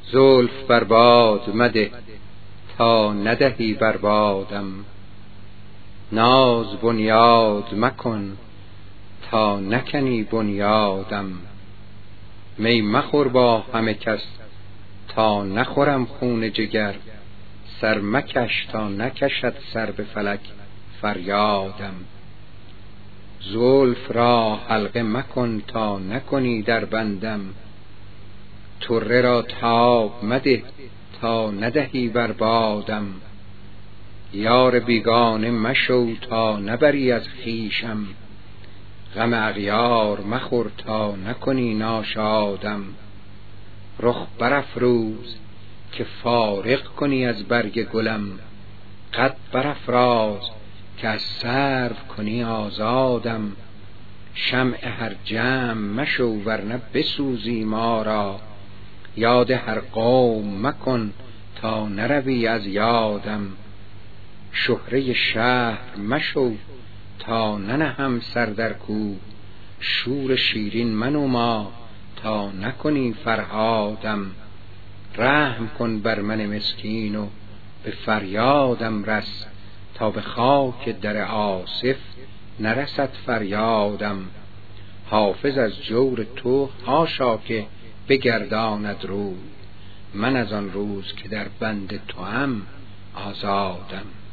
زلف بر باد مده تا ندهی بر بادم، ناز بنیاد مکن تا نکنی بنیادم. می مخور با همه کس تا نخورم خون جگر، سر مکش تا نکشد سر به فلک فریادم. زلف را حلقه مکن تا نکنی در بندم، طره را تاب مده تا ندهی بر بادم. یار بیگانه مشو تا نبری از خویشم، غم اغیار مخور تا نکنی ناشادم. رخ برافروز که فارغ کنی از برگ گلم، قد برافراز که از سرو کنی آزادم. شمع هر جمع مشو ورنه بسوزی ما را، یاد هر قوم مکن تا نروی از یادم. شهره شهر مشو تا ننهم سر در کوه، شور شیرین منما تا نکنی فرهادم. رحم کن بر من مسکین و به فریادم رس، تا به خاک در آصف نرسد فریادم. حافظ از جور تو حاشا که بگرداند روی، من از آن روز که در بند توام آزادم.